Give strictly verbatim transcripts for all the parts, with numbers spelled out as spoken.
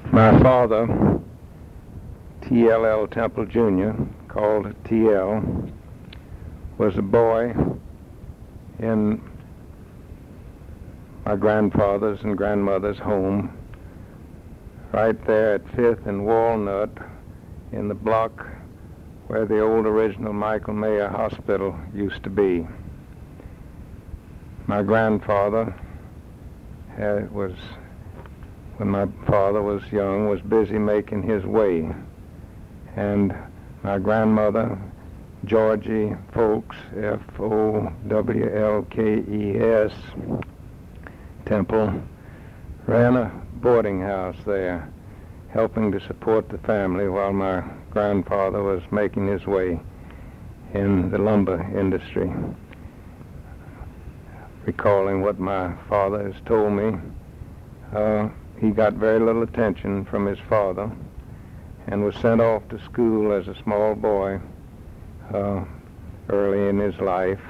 My father, T L L Temple Junior, called T L, was a boy in my grandfather's and grandmother's home, right there at Fifth and Walnut, in the block where the old original Michael Mayer Hospital used to be. My grandfather had, was, when my father was young, was busy making his way. And my grandmother, Georgie Folks, F O W L K E S, Temple, ran a boarding house there, helping to support the family while my grandfather was making his way in the lumber industry. Recalling what my father has told me, uh, he got very little attention from his father and was sent off to school as a small boy uh, early in his life.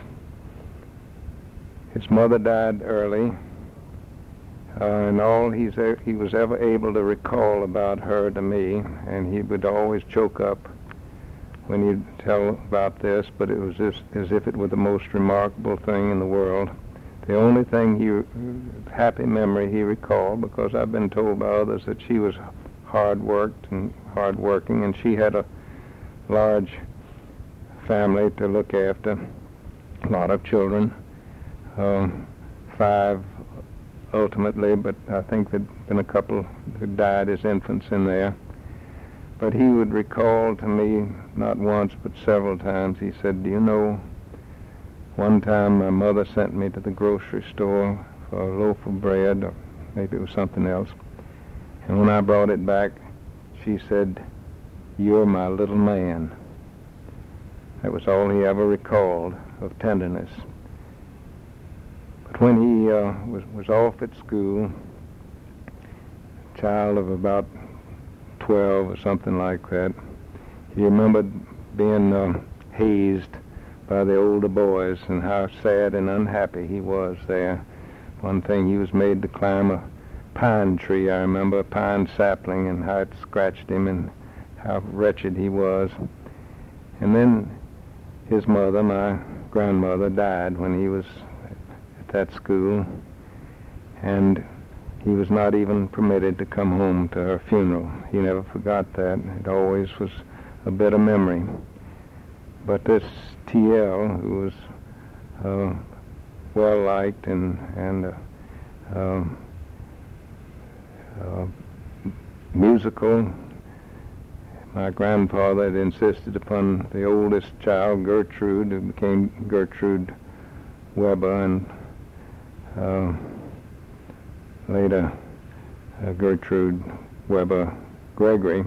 His mother died early, uh, and all he's e- he was ever able to recall about her to me, and he would always choke up when he'd tell about this, but it was just as if it were the most remarkable thing in the world. The only thing he, happy memory he recalled, because I've been told by others that she was hard-worked and hard-working, and she had a large family to look after, a lot of children, um, five ultimately, but I think there'd been a couple who died as infants in there. But he would recall to me, not once but several times, he said, "Do you know, one time my mother sent me to the grocery store for a loaf of bread, or maybe it was something else, and when I brought it back, she said, 'You're my little man.'" That was all he ever recalled of tenderness. But when he uh, was, was off at school, a child of about twelve or something like that, he remembered being uh, hazed by the older boys and how sad and unhappy he was there. One thing, he was made to climb a pine tree, I remember, a pine sapling, and how it scratched him and how wretched he was. And then his mother, my grandmother, died when he was at that school, and he was not even permitted to come home to her funeral. He never forgot that. It always was a bitter memory. But this T L, who was uh, well-liked and, and uh, uh, uh, musical, my grandfather had insisted upon the oldest child, Gertrude, who became Gertrude Weber, and uh, later uh, Gertrude Weber Gregory,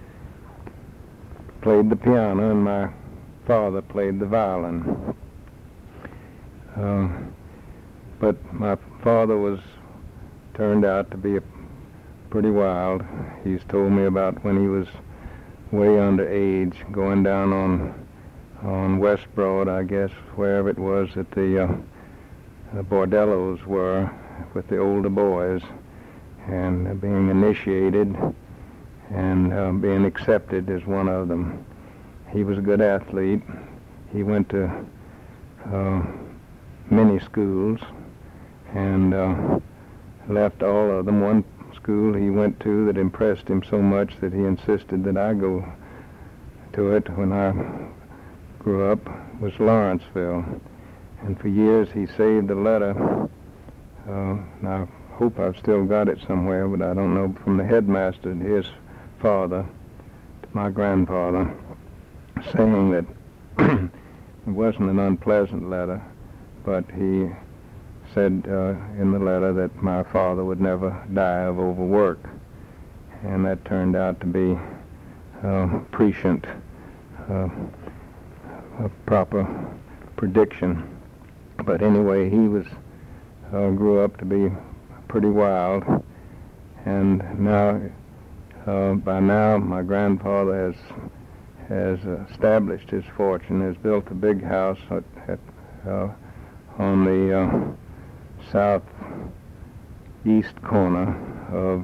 played the piano, and my father played the violin. Uh, but my father was turned out to be a pretty wild. He's told me about when he was way under age, going down on on West Broad, I guess, wherever it was that the, uh, the bordellos were with the older boys, and uh, being initiated and uh, being accepted as one of them. He was a good athlete. He went to uh, many schools and uh, left all of them. One school he went to that impressed him so much that he insisted that I go to it when I grew up was Lawrenceville. And for years he saved a letter, uh, and I hope I've still got it somewhere, but I don't know, from the headmaster to his father, to my grandfather, saying that it wasn't an unpleasant letter, but he said uh, in the letter that my father would never die of overwork. And that turned out to be uh, prescient, uh, a proper prediction. But anyway, he was uh, grew up to be pretty wild, and now, uh, by now, my grandfather has has established his fortune, has built a big house at, at, uh, on the uh, southeast corner of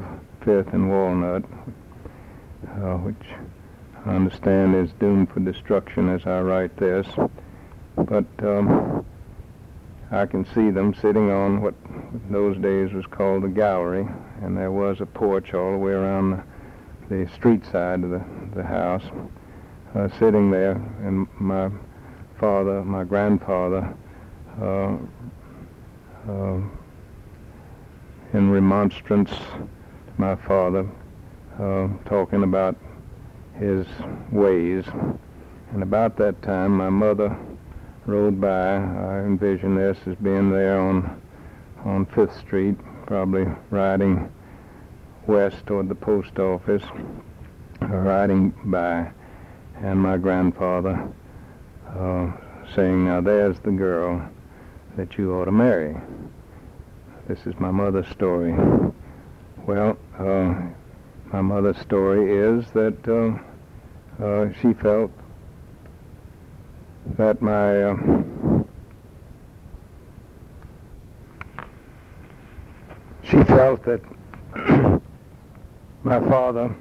Fifth and Walnut, uh, which I understand is doomed for destruction as I write this. But um, I can see them sitting on what in those days was called the gallery, and there was a porch all the way around the, the street side of the, the house, uh, sitting there, and my father, my grandfather, uh, uh, in remonstrance to my father, uh, talking about his ways. And about that time, my mother rode by. I envision this as being there on on Fifth Street, probably riding west toward the post office, uh, riding by, and my grandfather uh, saying, "Now there's the girl that you ought to marry." This is my mother's story. Well, uh, my mother's story is that uh, uh, she felt that my uh, she felt that my father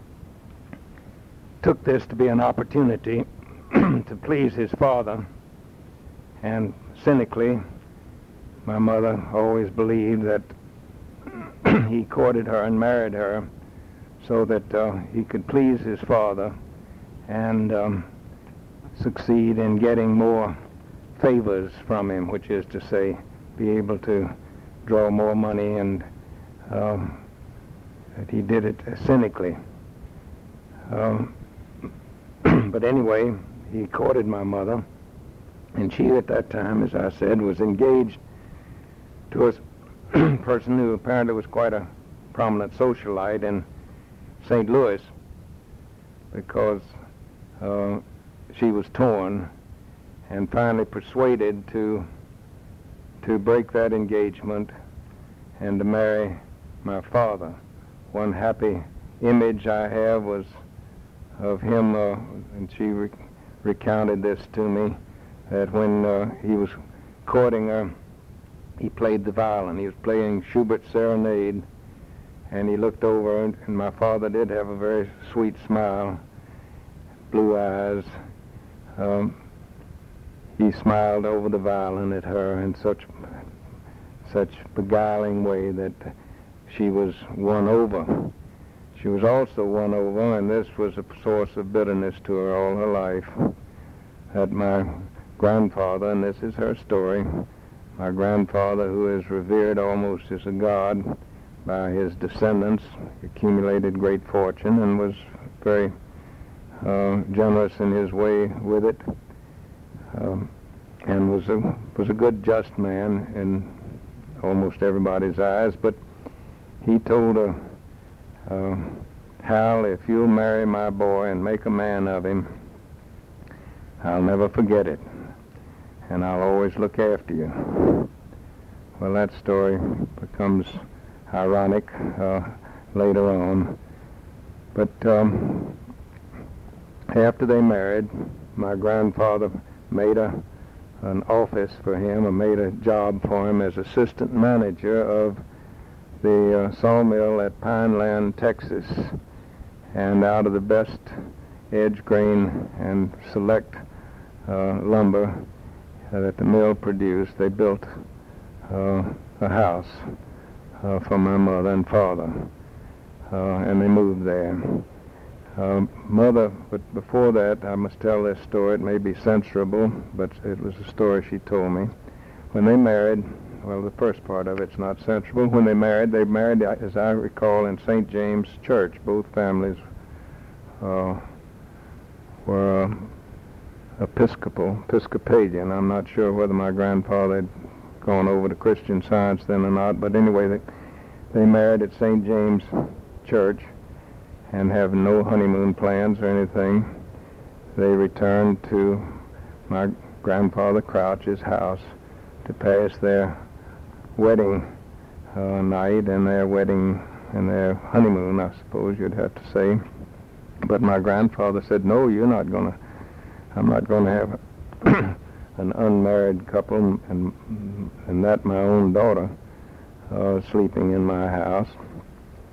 took this to be an opportunity to please his father, and cynically, my mother always believed that he courted her and married her so that uh, he could please his father and um, succeed in getting more favors from him, which is to say, be able to draw more money, and um, that he did it cynically. Um, but anyway, he courted my mother, and she at that time, as I said, was engaged to a person who apparently was quite a prominent socialite in Saint Louis, because uh, she was torn and finally persuaded to to break that engagement and to marry my father. One happy image I have was of him, uh, and she re- recounted this to me, that when uh, he was courting her, he played the violin. He was playing Schubert's Serenade, and he looked over, and, and my father did have a very sweet smile, blue eyes. Um, he smiled over the violin at her in such such beguiling way that she was won over. She was also won over, and this was a source of bitterness to her all her life, that my grandfather, and this is her story, my grandfather, who is revered almost as a god by his descendants, accumulated great fortune and was very uh, generous in his way with it, um, and was a was a good, just man in almost everybody's eyes. But he told her, uh, "Hal, if you'll marry my boy and make a man of him, I'll never forget it, and I'll always look after you." Well, that story becomes ironic uh, later on. But um, after they married, my grandfather made a an office for him, or made a job for him as assistant manager of the uh, sawmill at Pineland, Texas. And out of the best edge grain and select uh, lumber uh, that the mill produced, they built uh, a house uh, for my mother and father, uh, and they moved there. Uh, mother, but before that, I must tell this story. It may be censorable, but it was a story she told me. When they married, well, the first part of it's not censorable. When they married, they married, as I recall, in Saint James Church. Both families uh, were uh, Episcopal, Episcopalian. I'm not sure whether my grandfather had gone over to Christian Science then or not, but anyway, they, they married at Saint James Church, and having no honeymoon plans or anything, they returned to my grandfather Crouch's house to pass their wedding uh, night and their wedding and their honeymoon, I suppose you'd have to say. But my grandfather said, "No, you're not going to, I'm not going to have an unmarried couple, and and that my own daughter, uh, sleeping in my house."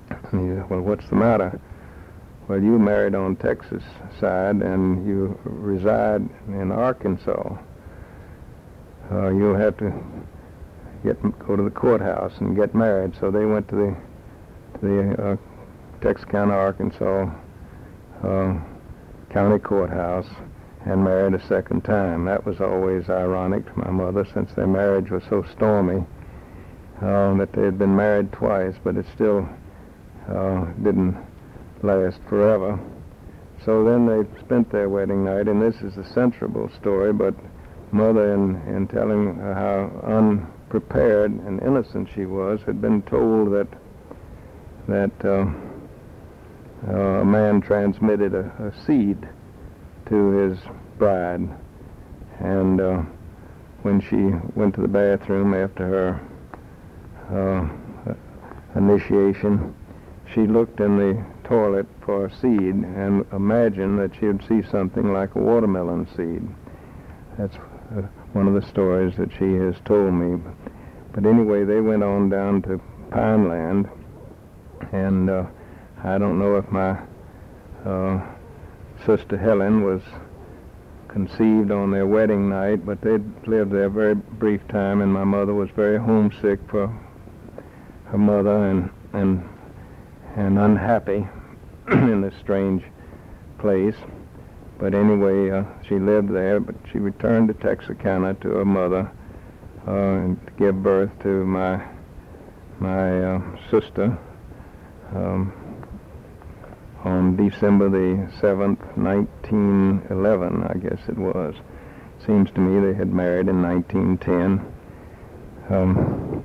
And he said, well, what's the matter? Well, you married on Texas side and you reside in Arkansas. Uh, you'll have to get go to the courthouse and get married. So they went to the to the uh, Texarkana, Arkansas uh, county courthouse and married a second time. That was always ironic to my mother, since their marriage was so stormy uh, that they had been married twice, but it still uh, didn't last forever. So then they spent their wedding night, and this is a sensible story, but Mother, in, in telling how unprepared and innocent she was, had been told that that uh, uh, a man transmitted a, a seed to his bride, and uh, when she went to the bathroom after her uh, initiation, she looked in the toilet for a seed and imagined that she would see something like a watermelon seed. That's uh, one of the stories that she has told me. But anyway, they went on down to Pineland, and uh, I don't know if my uh, sister Helen was conceived on their wedding night, but they'd lived there a very brief time, and my mother was very homesick for her mother and and and unhappy in this strange place. But anyway, uh, she lived there, but she returned to Texarkana to her mother uh, and to give birth to my my uh, sister um, on December the seventh, nineteen eleven, I guess it was. Seems to me they had married in nineteen ten. Um,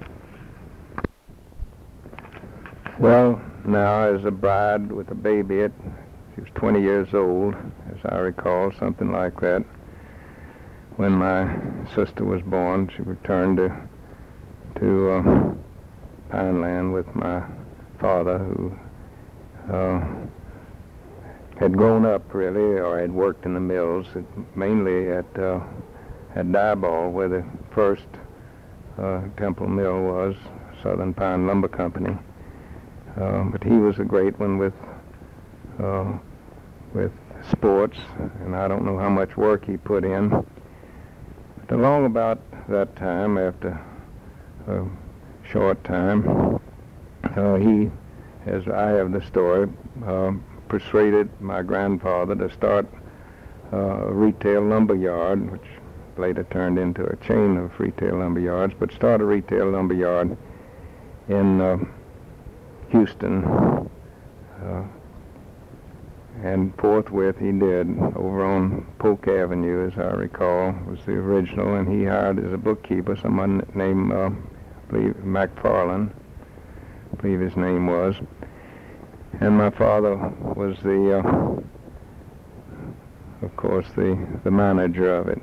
well, now as a bride with a baby, it, she was twenty years old, as I recall, something like that. When my sister was born, she returned to to uh, Pineland with my father, who uh, had grown up really, or had worked in the mills, mainly at uh, at Diboll, where the first uh, Temple Mill was, Southern Pine Lumber Company. Uh, but he was a great one with uh, with sports, and I don't know how much work he put in. But along about that time, after a short time, uh, he, as I have the story, uh, persuaded my grandfather to start uh, a retail lumber yard, which later turned into a chain of retail lumber yards, but start a retail lumber yard in uh, Houston, uh, and forthwith he did, over on Polk Avenue, as I recall, was the original, and he hired as a bookkeeper someone named, uh, I believe, McFarland, I believe his name was, and my father was the, uh, of course, the, the manager of it.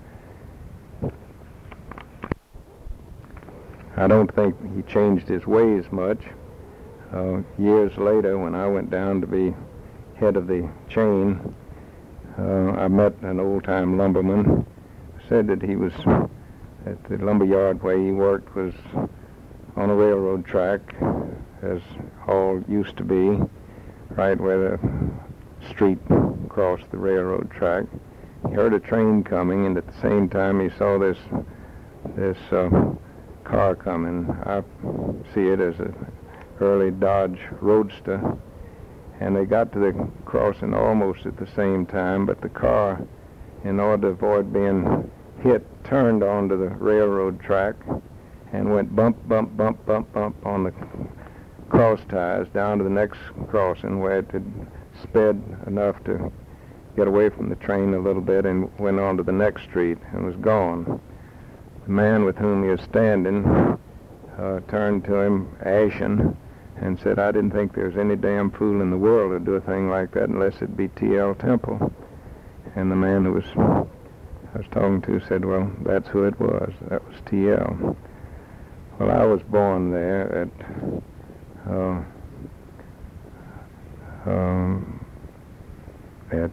I don't think he changed his ways much. Uh, years later, when I went down to be head of the chain, uh, I met an old-time lumberman, said that he was at the lumber yard where he worked was on a railroad track, as all used to be, right where the street crossed the railroad track. He heard a train coming, and at the same time he saw this this uh, car coming. I see it as a early Dodge Roadster, and they got to the crossing almost at the same time, but the car, in order to avoid being hit, turned onto the railroad track and went bump, bump, bump, bump, bump on the cross ties down to the next crossing, where it had sped enough to get away from the train a little bit and went on to the next street and was gone. The man with whom he was standing uh, turned to him, ashen, and said, "I didn't think there was any damn fool in the world who'd do a thing like that unless it be T L Temple." And the man who was I was talking to said, "Well, that's who it was. That was T L" Well, I was born there at uh, um, at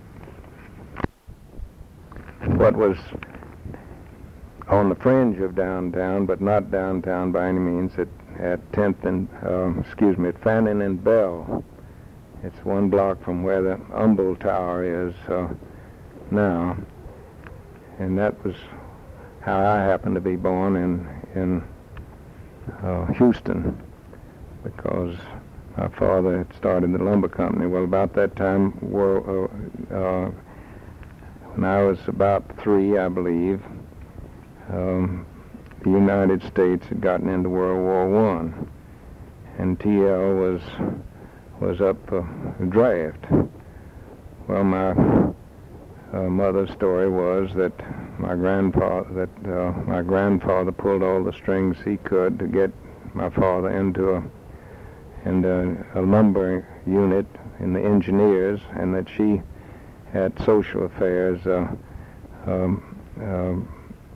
what was on the fringe of downtown, but not downtown by any means. It at tenth and, uh, excuse me, at Fannin and Bell. It's one block from where the Humboldt Tower is uh, now. And that was how I happened to be born in, in uh, Houston, because my father had started the lumber company. Well, about that time, world, uh, uh, when I was about three, I believe, um, the United States had gotten into World War One, and T L was was up for a draft. Well, my uh, mother's story was that my grandfather that uh, my grandfather pulled all the strings he could to get my father into a into a lumber unit in the engineers, and that she had social affairs uh, um, um,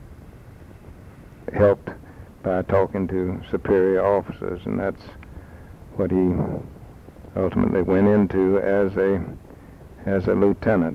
helped by talking to superior officers, and that's what he ultimately went into as a as a lieutenant.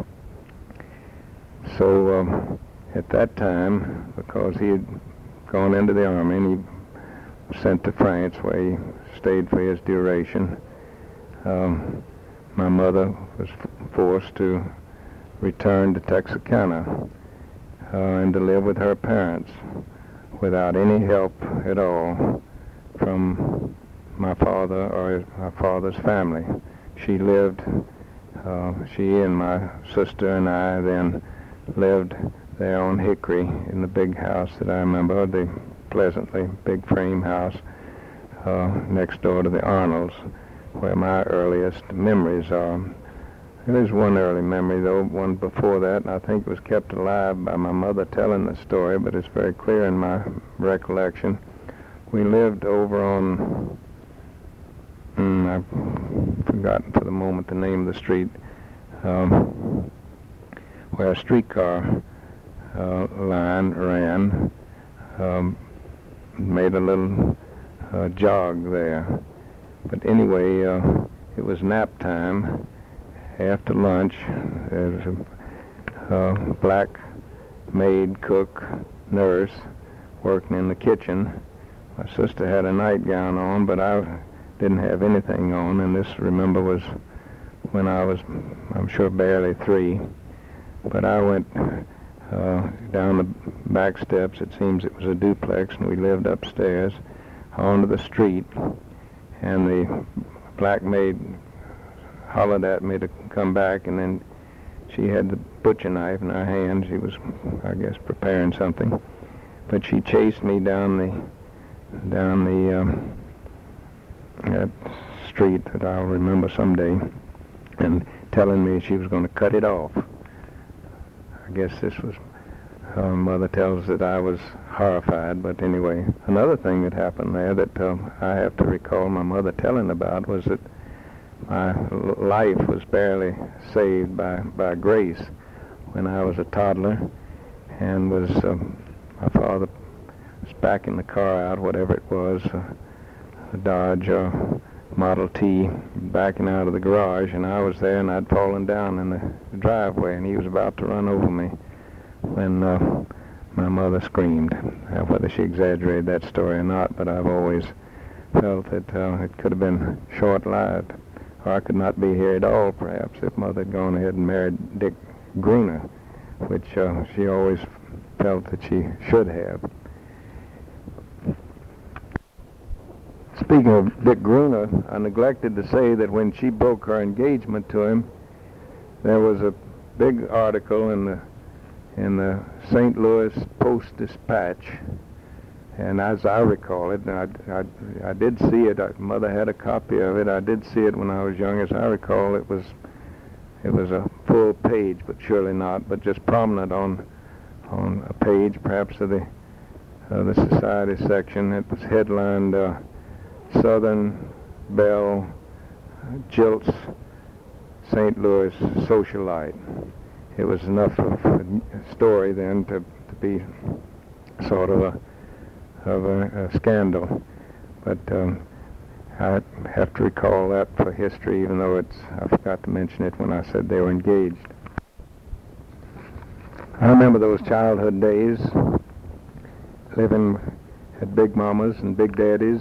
So um, at that time, because he had gone into the army and he was sent to France, where he stayed for his duration, um, my mother was f- forced to return to Texarkana uh, and to live with her parents without any help at all from my father or my father's family. She lived, uh, she and my sister and I then lived there on Hickory in the big house that I remember, the pleasantly big frame house uh, next door to the Arnolds, where my earliest memories are. There's one early memory, though, one before that, and I think it was kept alive by my mother telling the story, but it's very clear in my recollection. We lived over on, mm, I've forgotten for the moment the name of the street, um, where a streetcar uh, line ran, um, made a little uh, jog there. But anyway, uh, it was nap time. After lunch, there was a uh, black maid, cook, nurse working in the kitchen. My sister had a nightgown on, but I didn't have anything on, and this, remember, was when I was, I'm sure, barely three. But I went uh, down the back steps. It seems it was a duplex, and we lived upstairs, onto the street, and the black maid hollered at me to come back, and then she had the butcher knife in her hand. She was, I guess, preparing something. But she chased me down the down the um, that street that I'll remember someday, and telling me she was going to cut it off. I guess this was, uh, Mother tells that I was horrified, but anyway, another thing that happened there that uh, I have to recall my mother telling about was that my life was barely saved by, by grace when I was a toddler, and was um, my father was backing the car out, whatever it was, uh, a Dodge uh, Model T, backing out of the garage, and I was there, and I'd fallen down in the driveway, and he was about to run over me when uh, my mother screamed. Uh, whether she exaggerated that story or not, but I've always felt that uh, it could have been short-lived. Or I could not be here at all, perhaps, if Mother had gone ahead and married Dick Gruner, which uh, she always felt that she should have. Speaking of Dick Gruner, I neglected to say that when she broke her engagement to him, there was a big article in the in the Saint Louis Post-Dispatch, and as I recall it, and I, I, I did see it. I, Mother had a copy of it. I did see it when I was young. As I recall, it was it was a full page, but surely not, but just prominent on on a page, perhaps of the uh, the society section. It was headlined uh, "Southern Belle Jilts Saint Louis Socialite." It was enough of a story then to, to be sort of a of a, a scandal, but um, I have to recall that for history, even though it's I forgot to mention it when I said they were engaged. I remember those childhood days, living at Big Mama's and Big Daddy's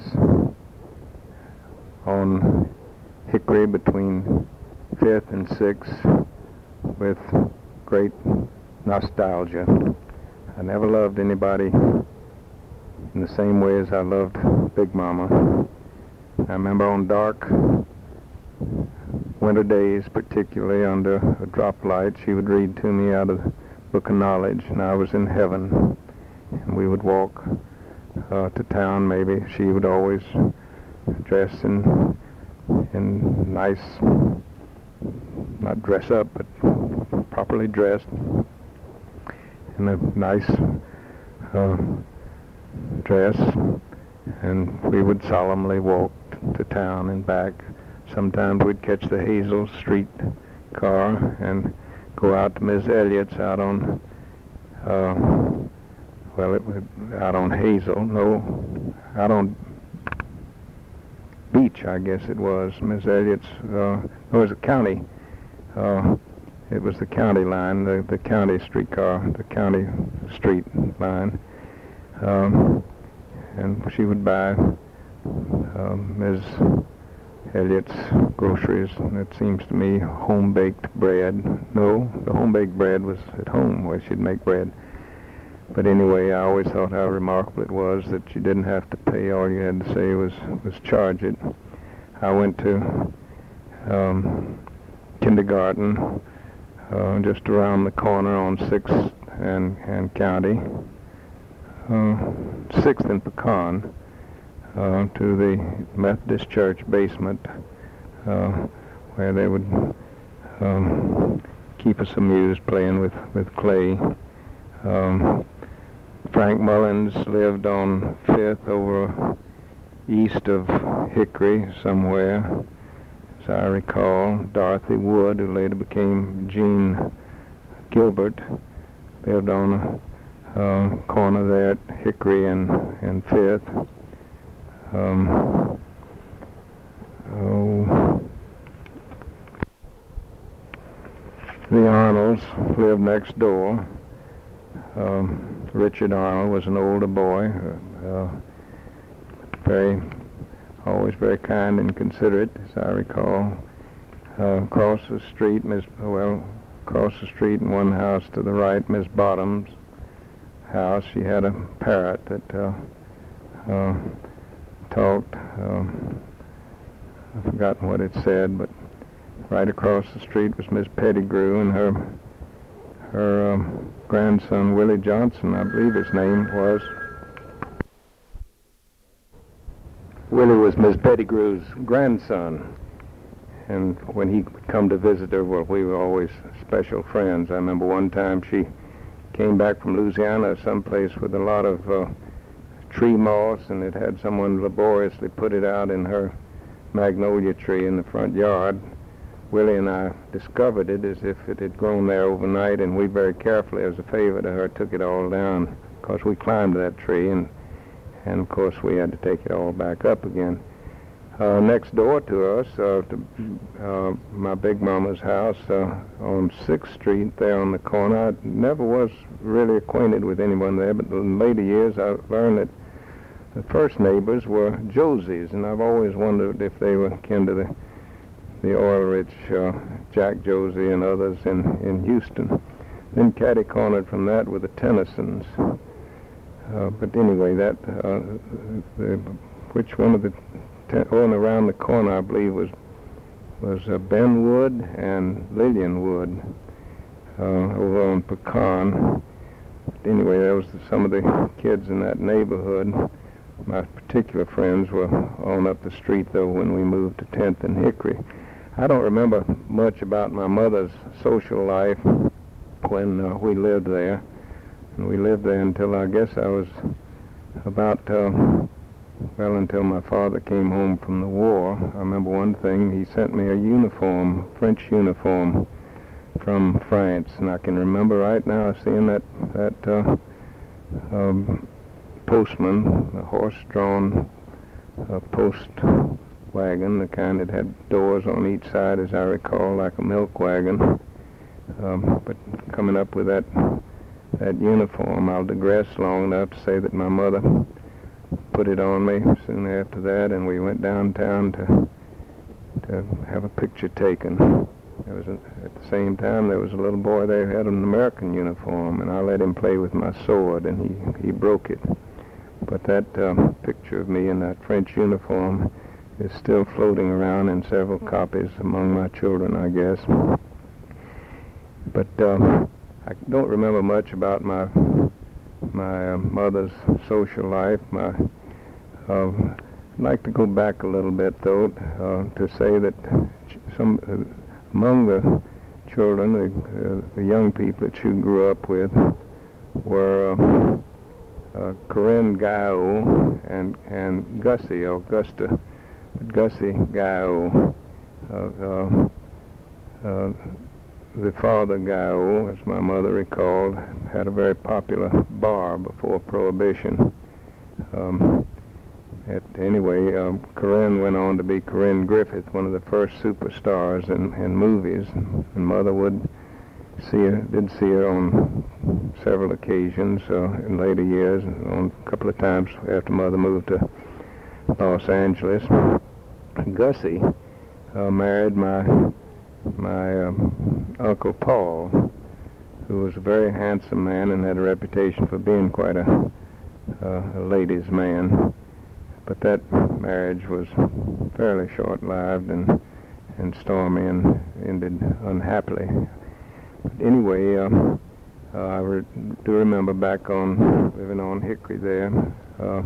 on Hickory between fifth and sixth with great nostalgia. I never loved anybody in the same way as I loved Big Mama. I remember on dark winter days, particularly under a drop light, she would read to me out of the Book of Knowledge, and I was in heaven. And we would walk uh, to town. Maybe she would always dress in in nice, not dress up, but properly dressed in a nice uh, dress, and we would solemnly walk to town and back. Sometimes we'd catch the Hazel Street car and go out to Miss Elliott's out on, uh, well, it was out on Hazel, no, out on Beach, I guess it was. Miss Elliott's, uh, it was a county, uh, it was the county line, the, the county streetcar, the county street line. Um, and she would buy uh, Miz Elliott's groceries, and it seems to me home-baked bread. No, the home-baked bread was at home where she'd make bread. But anyway, I always thought how remarkable it was that you didn't have to pay. All you had to say was, was charge it. I went to um, kindergarten uh, just around the corner on sixth and, and County, uh, sixth and Pecan, uh, to the Methodist Church basement, uh, where they would um, keep us amused playing with, with clay. Um, Frank Mullins lived on fifth over east of Hickory somewhere, as I recall. Dorothy Wood, who later became Jean Gilbert, lived on a uh, corner there at Hickory and, and fifth. Um, oh, the Arnolds lived next door. Um, Richard Arnold was an older boy, uh, uh, very, always very kind and considerate, as I recall. Uh, across the street, Miss well, across the street in one house to the right, Miss Bottom's house. She had a parrot that uh, uh, talked. Um, I've forgotten what it said, but right across the street was Miss Pettigrew and her her um, grandson, Willie Johnson, I believe his name was. Willie was Miss Pettigrew's grandson, and when he would come to visit her, well, we were always special friends. I remember one time she came back from Louisiana, someplace with a lot of uh, tree moss, and it had someone laboriously put it out in her magnolia tree in the front yard. Willie and I discovered it as if it had grown there overnight, and we very carefully, as a favor to her, took it all down, because we climbed that tree, and, and of course we had to take it all back up again. Uh, next door to us, uh, to, uh, my Big Mama's house uh, on sixth Street there on the corner. I never was really acquainted with anyone there, but in later years I learned that the first neighbors were Josies, and I've always wondered if they were kin to the the oil-rich uh, Jack Josie and others in, in Houston. Then catty-cornered from that were the Tennysons. Uh, but anyway, that, uh, the, which one of the, ten, oh, and around the corner, I believe, was was uh, Ben Wood and Lillian Wood uh, over on Pecan. But anyway, there was the, some of the kids in that neighborhood. My particular friends were on up the street, though, when we moved to tenth and Hickory. I don't remember much about my mother's social life when uh, we lived there. And we lived there until I guess I was about, uh, well, until my father came home from the war. I remember one thing, he sent me a uniform, French uniform from France. And I can remember right now seeing that, that uh, um, postman, a horse-drawn uh, post wagon, the kind that had doors on each side, as I recall, like a milk wagon. Um, but coming up with that that uniform, I'll digress long enough to say that my mother put it on me soon after that, and we went downtown to to have a picture taken. There was a, at the same time there was a little boy there who had an American uniform, and I let him play with my sword, and he he broke it. But that um, picture of me in that French uniform is still floating around in several copies among my children, I guess. But um, I don't remember much about my my uh, mother's social life. My uh, I'd like to go back a little bit, though, uh, to say that some uh, among the children, the, uh, the young people that you grew up with, were uh, uh, Corinne Gaou and and Gussie, Augusta, Gussie Gaou. Uh, uh, uh, the father Gaou, as my mother recalled, had a very popular bar before Prohibition. Um, At, anyway, um, Corinne went on to be Corinne Griffith, one of the first superstars in, in movies, and Mother would see her, did see her on several occasions uh, in later years, on a couple of times after Mother moved to Los Angeles. Gussie uh, married my my um, Uncle Paul, who was a very handsome man and had a reputation for being quite a, uh, a ladies' man. But that marriage was fairly short-lived and and stormy and ended unhappily. But anyway, uh, uh, I re- do remember back on living on Hickory there uh,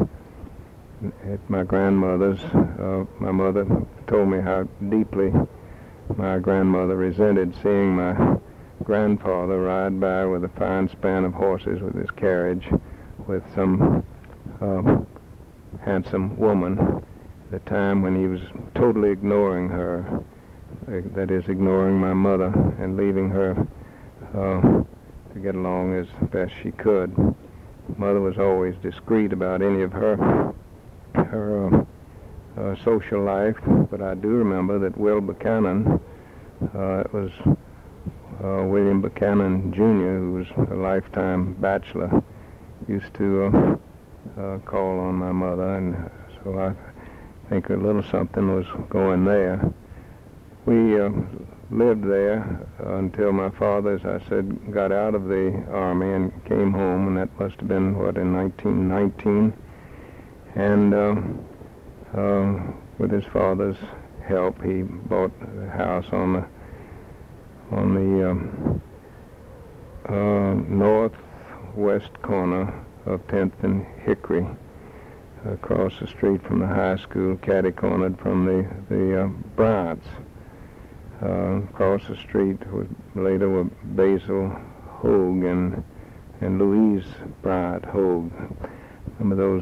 at my grandmother's. Uh, my mother told me how deeply my grandmother resented seeing my grandfather ride by with a fine span of horses with his carriage with some Uh, handsome woman at a time when he was totally ignoring her, uh, that is, ignoring my mother and leaving her uh, to get along as best she could. Mother was always discreet about any of her her uh, uh, social life, but I do remember that Will Buchanan, uh, it was uh, William Buchanan Junior, who was a lifetime bachelor, used to uh, Uh, call on my mother, and so I think a little something was going there. We uh, lived there until my father, as I said, got out of the Army and came home, and that must have been, what, in nineteen nineteen. And uh, uh, with his father's help, he bought a house on the on the um, uh, northwest corner of tenth and Hickory, across the street from the high school, catty-cornered from the the uh, Bryants. Uh, across the street was later were Basil Hogue and and Louise Bryant Hogue. Remember those?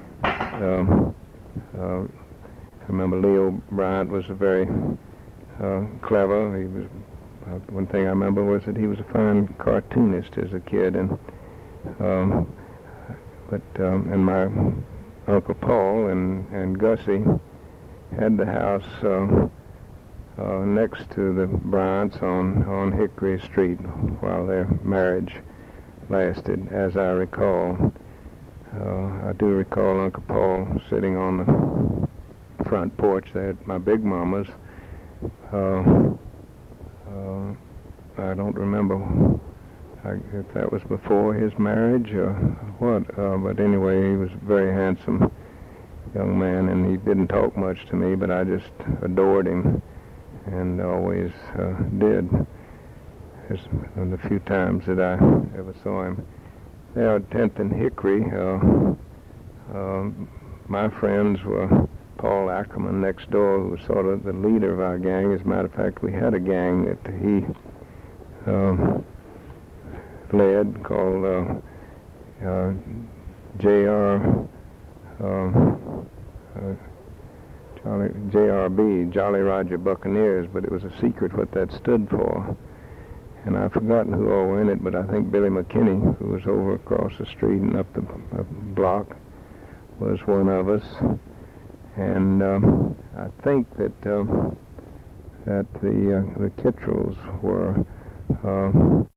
Um, uh, I remember Leo Bryant was a very uh, clever. He was. Uh, one thing I remember was that he was a fine cartoonist as a kid, and. Um, But um, and my Uncle Paul and, and Gussie had the house uh, uh, next to the Bryants on, on Hickory Street while their marriage lasted, as I recall. Uh, I do recall Uncle Paul sitting on the front porch there at my big mama's. Uh, uh, I don't remember I, if that was before his marriage or what, uh, but anyway, he was a very handsome young man, and he didn't talk much to me, but I just adored him and always uh, did, as in the few times that I ever saw him. There at tenth and Hickory, uh, uh, my friends were Paul Ackerman next door, who was sort of the leader of our gang. As a matter of fact, we had a gang that he um, led called uh, uh, J R uh, uh, Jolly, J R B, Jolly Roger Buccaneers, but it was a secret what that stood for. And I've forgotten who all were in it, but I think Billy McKinney, who was over across the street and up the uh, block, was one of us. And um, I think that um, that the uh, the Kittrells were. Uh,